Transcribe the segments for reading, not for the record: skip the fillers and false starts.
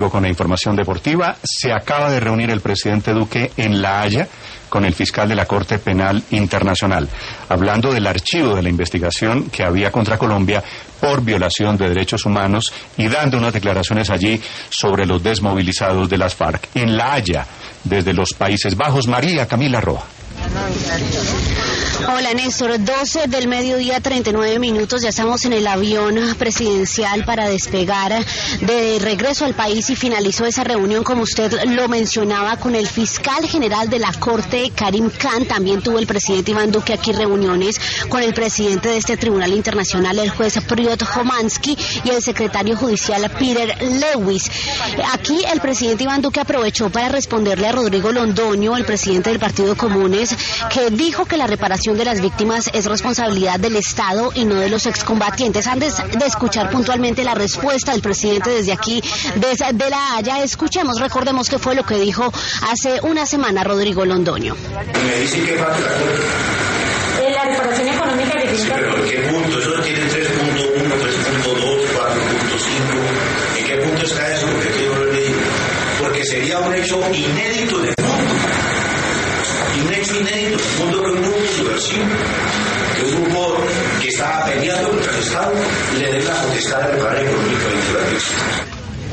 Con la información deportiva, se acaba de reunir el presidente Duque en La Haya con el fiscal de la Corte Penal Internacional, hablando del archivo de la investigación que había contra Colombia por violación de derechos humanos y dando unas declaraciones allí sobre los desmovilizados de las FARC. En La Haya, desde los Países Bajos, María Camila Roa. Hola Néstor, 12 del mediodía, 39 minutos, ya estamos en el avión presidencial para despegar de regreso al país y finalizó esa reunión, como usted lo mencionaba, con el fiscal general de la Corte, Karim Khan. También tuvo el presidente Iván Duque aquí reuniones con el presidente de este tribunal internacional, el juez Piotr Homansky, y el secretario judicial Peter Lewis. Aquí el presidente Iván Duque aprovechó para responderle a Rodrigo Londoño, el presidente del Partido de Comunes, que dijo que la reparación de las víctimas es responsabilidad del Estado y no de los excombatientes. Antes de escuchar puntualmente la respuesta del presidente desde aquí, desde La Haya, escuchemos, recordemos qué fue lo que dijo hace una semana Rodrigo Londoño. Me dicen que falta la Corte. La reparación económica que tiene... Sí, pero ¿en qué punto? Eso tiene 3.1, 3.2, 4.5. ¿En qué punto está eso? Porque sería un hecho inédito en el mundo. Y un hecho inédito, un grupo subversivo, que un grupo que estaba peleando contra el Estado le dé la potestad de reparar económicamente la víctima.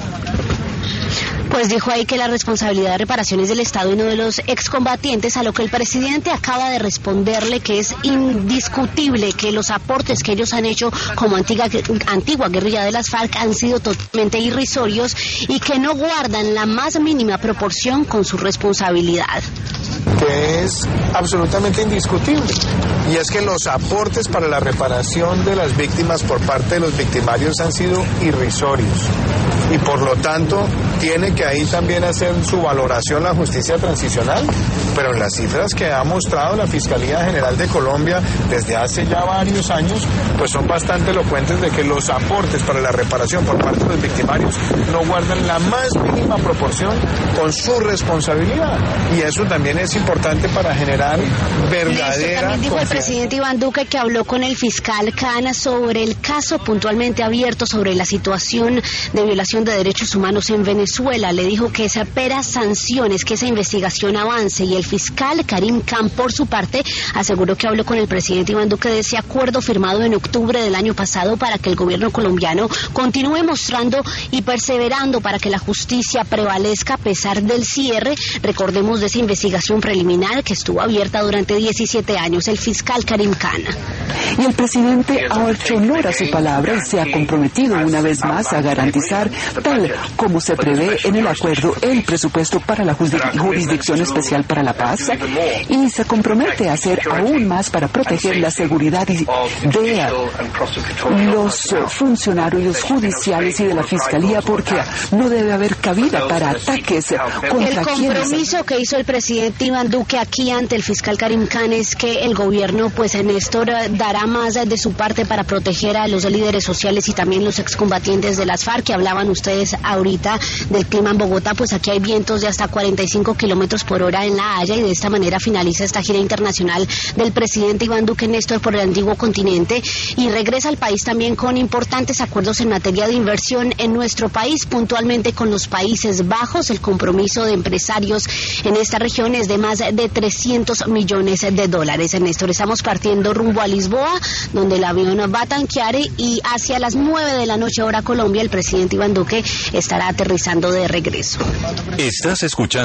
Pues dijo ahí que la responsabilidad de reparación es del Estado y no de los excombatientes, a lo que el presidente acaba de responderle que es indiscutible que los aportes que ellos han hecho como antigua guerrilla de las FARC han sido totalmente irrisorios y que no guardan la más mínima proporción con su responsabilidad. Que es absolutamente indiscutible, y es que los aportes para la reparación de las víctimas por parte de los victimarios han sido irrisorios, y por lo tanto tiene que ahí también hacer su valoración la justicia transicional, pero en las cifras que ha mostrado la Fiscalía General de Colombia desde hace ya varios años, pues son bastante elocuentes de que los aportes para la reparación por parte de los victimarios no guardan la más mínima proporción con su responsabilidad, y eso también es importante para generar verdadera... También dijo el presidente Iván Duque que habló con el fiscal Khan sobre el caso puntualmente abierto sobre la situación de violación de derechos humanos en Venezuela. Le dijo que se espera sanciones, que esa investigación avance, y el fiscal Karim Khan, por su parte, aseguró que habló con el presidente Iván Duque de ese acuerdo firmado en octubre del año pasado para que el gobierno colombiano continúe mostrando y perseverando para que la justicia prevalezca a pesar del cierre, recordemos, de esa investigación preliminar que estuvo abierta durante 17 años. El fiscal Karim Khan. Y el presidente ha hecho honor a su palabra y se ha comprometido una vez más a garantizar, tal como se prevé en el acuerdo, el presupuesto para la Jurisdicción Especial para la Paz, y se compromete a hacer aún más para proteger la seguridad de los funcionarios judiciales y de la Fiscalía, porque no debe haber cabida para ataques contra quienes... El compromiso que hizo el presidente Iván Duque aquí ante el fiscal Karim Khan es que el gobierno, pues Néstor, dará más de su parte para proteger a los líderes sociales y también los excombatientes de las FARC, que hablaban ustedes ahorita del clima en Bogotá. Pues aquí hay vientos de hasta 45 kilómetros por hora en La Haya, y de esta manera finaliza esta gira internacional del presidente Iván Duque, Néstor, por el antiguo continente, y regresa al país también con importantes acuerdos en materia de inversión en nuestro país, puntualmente con los Países Bajos. El compromiso de empresarios en esta región es de más de 300 millones de dólares. Néstor, estamos partiendo rumbo a Lisboa, donde el avión va a tanquear, y hacia las 9 de la noche hora Colombia, el presidente Iván Duque estará aterrizando de regreso. Estás escuchando